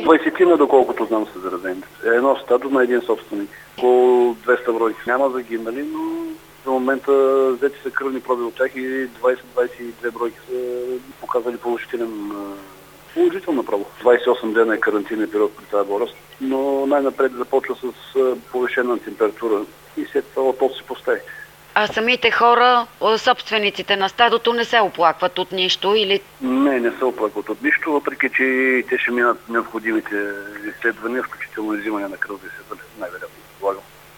20-тина, доколкото знам, са заразени. Едно стадо на един собственик. Около 200 бройки. Няма загинали, но за момента взети са кръвни проби от тях и 20-22 бройки са показали положителна проба. 28 дена е карантинен период при тази болест, но най-напред започва с повишена температура и след това отот се постави. А самите хора, собствениците на стадото, не се оплакват от нищо или... Не се оплакват от нищо, въпреки че те ще минат необходимите изследвания, включително иззимане на кръв, най-вероятно.